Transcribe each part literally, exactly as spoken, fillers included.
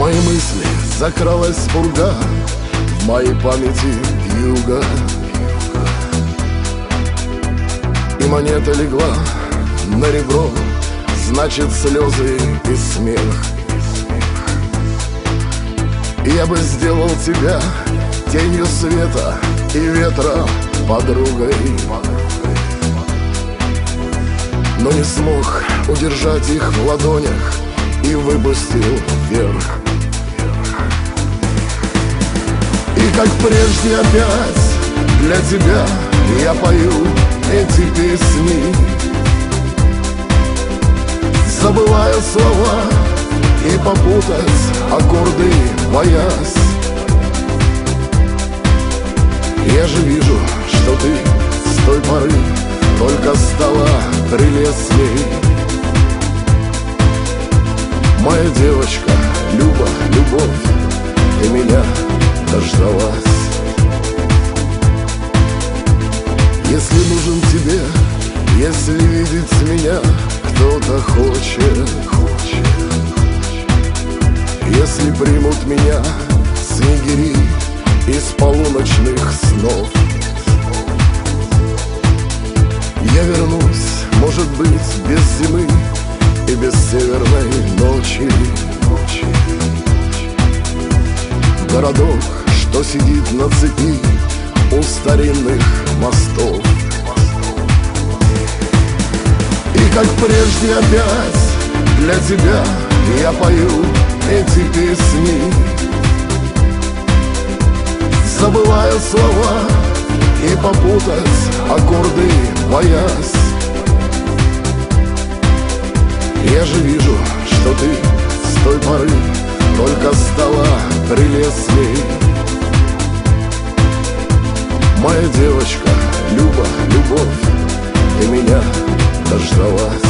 мои мысли закралась пурга, в моей памяти вьюга, и монета легла на ребро, значит, слезы и смех. И я бы сделал тебя тенью света и ветра подругой, но не смог удержать их в ладонях и выпустил вверх. И как прежде опять для тебя я пою эти песни, забывая слова и попутать аккорды боясь. Я же вижу, что ты с той поры только стала прелестней. Моя девочка, Люба, любовь, ты меня дождалась. Если нужен тебе, если видеть меня кто-то хочет, если примут меня снегири из полуночных снов, я вернусь, может быть, без зимы и без северной ночи. Городок, что сидит на цепи у старинных мостов. И как прежде опять для тебя я пою эти песни, забывая слова и попутать аккорды боясь. Я же вижу, что ты с той поры только стала прелестней. Моя девочка, Люба, любовь, ты меня дождалась.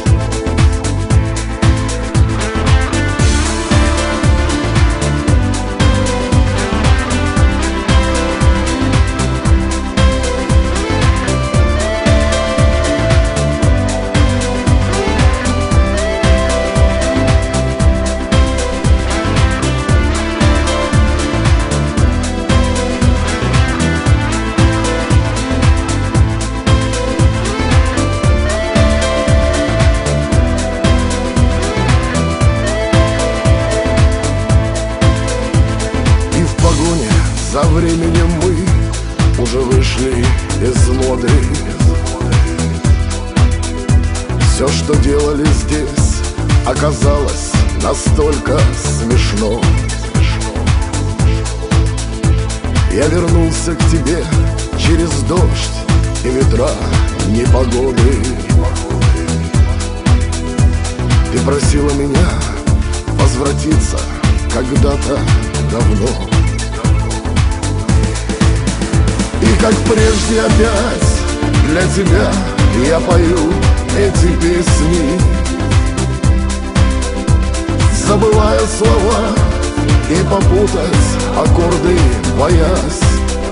За временем мы уже вышли из моды. Все, что делали здесь, оказалось настолько смешно. Я вернулся к тебе через дождь и ветра непогоды. Ты просила меня возвратиться когда-то давно. И как прежде опять для тебя я пою эти песни, забывая слова и попутать аккорды боясь.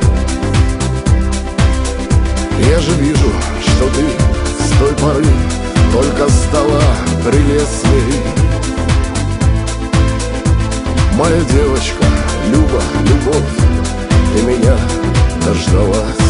Я же вижу, что ты с той поры только стала прелестней. Моя девочка, Люба, любовь, ты меня дождалась.